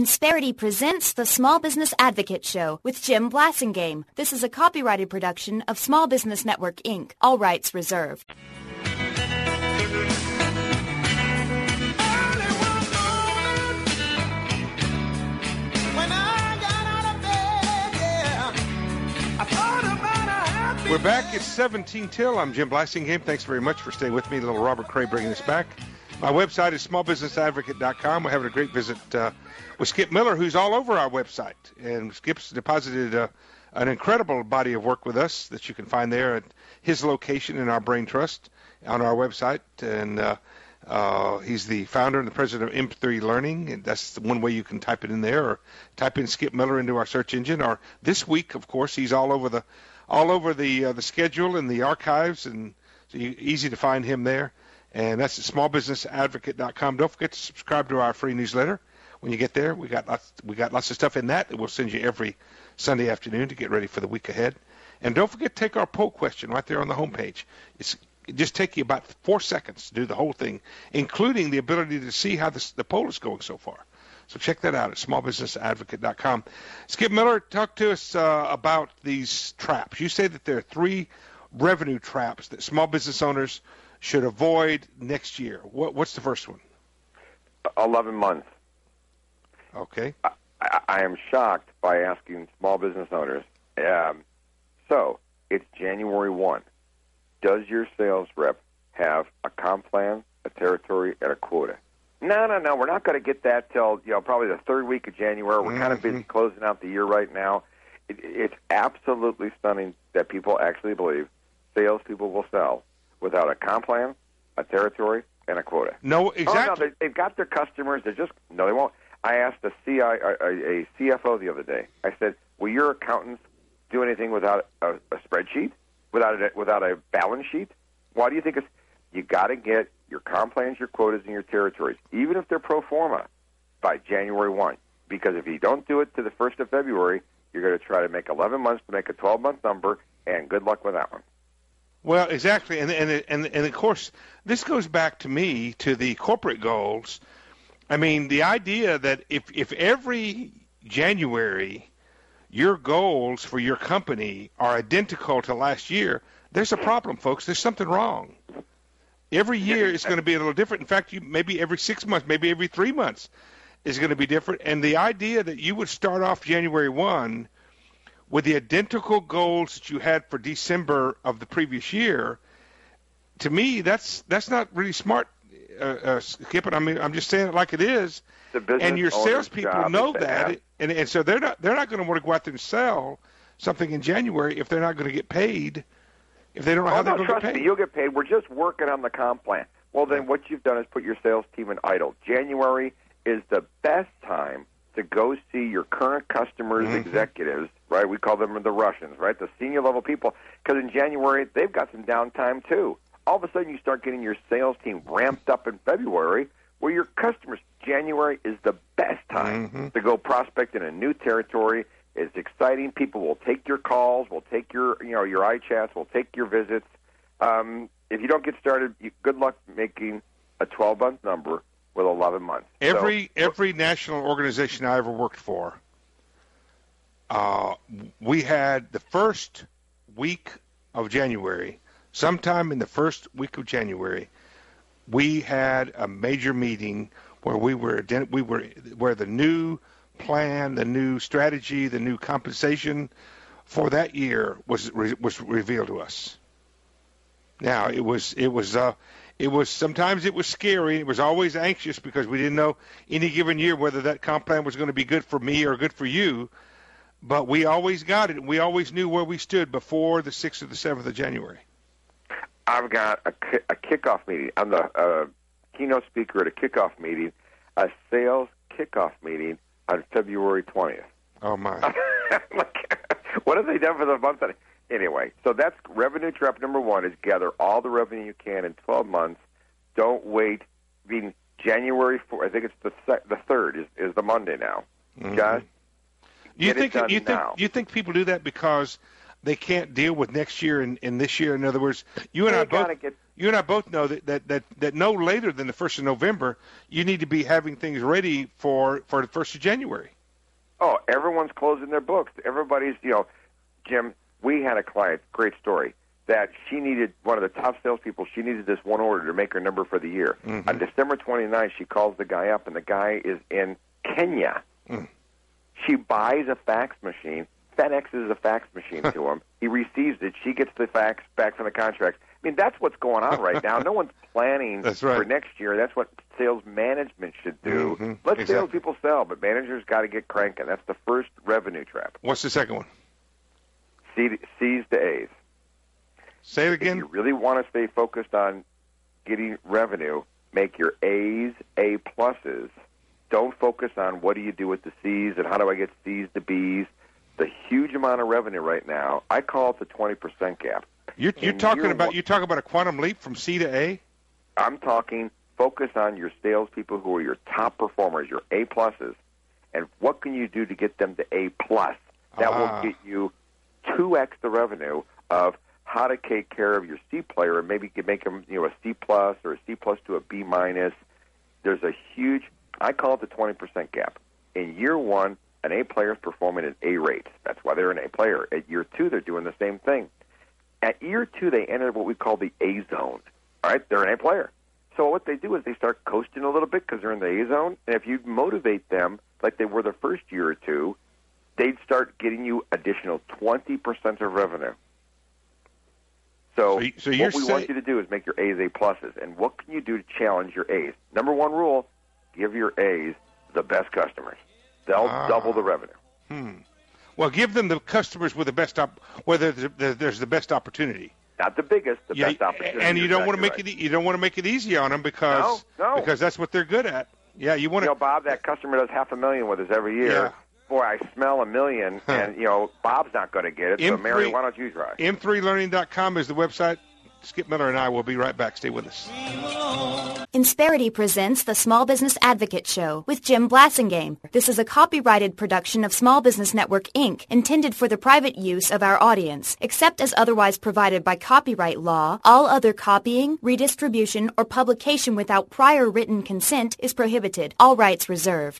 Insperity presents the Small Business Advocate Show with Jim Blasingame. This is a copyrighted production of Small Business Network, Inc. All rights reserved. We're back. It's 17 till. I'm Jim Blasingame. Thanks very much for staying with me. Little Robert Cray bringing us back. My website is smallbusinessadvocate.com. We're having a great visit with Skip Miller, who's all over our website. And Skip's deposited an incredible body of work with us that you can find there at his location in our Brain Trust on our website. And he's the founder and the president of M3 Learning. And that's the one way you can type it in there, or type in Skip Miller into our search engine. Or this week, of course, he's all over the schedule and the archives, and so easy to find him there. And that's at smallbusinessadvocate.com. Don't forget to subscribe to our free newsletter. When you get there, we got lots of stuff in that we'll send you every Sunday afternoon to get ready for the week ahead. And don't forget to take our poll question right there on the homepage. It just take you about 4 seconds to do the whole thing, including the ability to see how the poll is going so far. So check that out at smallbusinessadvocate.com. Skip Miller, talk to us about these traps. You say that there are 3 revenue traps that small business owners should avoid next year. What's the first one? 11 months. Okay. I am shocked by asking small business owners. So it's January 1. Does your sales rep have a comp plan, a territory, and a quota? No. We're not going to get that till probably the 3rd week of January. We're kind of busy closing out the year right now. It's absolutely stunning that people actually believe salespeople will sell without a comp plan, a territory, and a quota. No, exactly. Oh, no, they've got their customers. They won't. I asked a CFO the other day. I said, "Will your accountants do anything without a spreadsheet, without a balance sheet? Why do you think it's? You got to get your comp plans, your quotas, and your territories, even if they're pro forma, by January 1. Because if you don't do it to the 1st of February, you're going to try to make 11 months to make a 12-month number, and good luck with that one." Well, exactly, and of course, this goes back to the corporate goals. I mean, the idea that if every January your goals for your company are identical to last year, there's a problem, folks. There's something wrong. Every year is going to be a little different. In fact, maybe every 6 months, maybe every 3 months is going to be different. And the idea that you would start off January 1 with the identical goals that you had for December of the previous year, to me, that's not really smart, Skip. I mean, I'm just saying it like it is. And your salespeople know that, and so they're not going to want to go out there and sell something in January if they're not going to get paid. If they don't know how they're going to get paid. Trust me, you'll get paid. We're just working on the comp plan. Well, then what you've done is put your sales team in idle. January is the best time to go see your current customers' executives, right? We call them the Russians, right? The senior level people. Because in January, they've got some downtime too. All of a sudden, you start getting your sales team ramped up in February, where your customers, January is the best time to go prospect in a new territory. It's exciting. People will take your calls, will take your iChats, will take your visits. If you don't get started, good luck making a 12-month number with 11 months. Every national organization I ever worked for, we had the first week of January, sometime in the first week of January, we had a major meeting where where the new plan, the new strategy, the new compensation for that year was revealed to us. Now it was sometimes it was scary. It was always anxious because we didn't know any given year whether that comp plan was going to be good for me or good for you. But we always got it. We always knew where we stood before the 6th or the 7th of January. I've got a kickoff meeting. I'm the keynote speaker at a kickoff meeting, a sales kickoff meeting on February 20th. Oh, my. What have they done for the month? Anyway, so that's revenue trap number 1 is gather all the revenue you can in 12 months. Don't wait. Being January 4th, I think it's the 3rd is the Monday now. Just you think people do that because they can't deal with next year and this year. In other words, you and I both know that no later than the 1st of November, you need to be having things ready for the 1st of January. Oh, everyone's closing their books. Everybody's, Jim, we had a client, great story, that she needed, one of the top salespeople, she needed this one order to make her number for the year. Mm-hmm. On December 29th, she calls the guy up, and the guy is in Kenya. Mm. She buys a fax machine. FedExes a fax machine to him. He receives it. She gets the fax back from the contract. I mean, that's what's going on right now. No one's planning for next year. That's what sales management should do. Mm-hmm. Let salespeople sell, but managers got to get cranking. That's the first revenue trap. What's the second one? C's to A's. Say it again. If you really want to stay focused on getting revenue, make your A's A pluses. Don't focus on what do you do with the C's and how do I get C's to B's. The huge amount of revenue right now, I call it the 20% gap. You're talking about a quantum leap from C to A? I'm talking focus on your salespeople who are your top performers, your A pluses, and what can you do to get them to A plus? That will get you 2x the revenue of how to take care of your C player and maybe make them a C plus or a C plus to a B minus. There's a huge, I call it the 20% gap. In year one, an A player is performing at A rates. That's why they're an A player. At year two, they're doing the same thing. At year two, they enter what we call the A zone. All right, they're an A player. So what they do is they start coasting a little bit because they're in the A zone. And if you motivate them like they were the first year or two, they'd start getting you additional 20% of revenue. So what we want you to do is make your A's A pluses. And what can you do to challenge your A's? Number one rule, give your A's the best customers. They'll double the revenue. Well, give them the customers with the best whether there's the best opportunity. Not the biggest, the best opportunity. And you don't want to make it. You don't want to make it easy on them because that's what they're good at. Yeah, you want to. Bob, that customer does $500,000 with us every year. Yeah. Boy, I smell $1 million, and Bob's not going to get it. So Mary, why don't you try? M3Learning.com is the website. Skip Miller and I will be right back. Stay with us. Insperity presents the Small Business Advocate Show with Jim Blasingame. This is a copyrighted production of Small Business Network, Inc., intended for the private use of our audience. Except as otherwise provided by copyright law, all other copying, redistribution, or publication without prior written consent is prohibited. All rights reserved.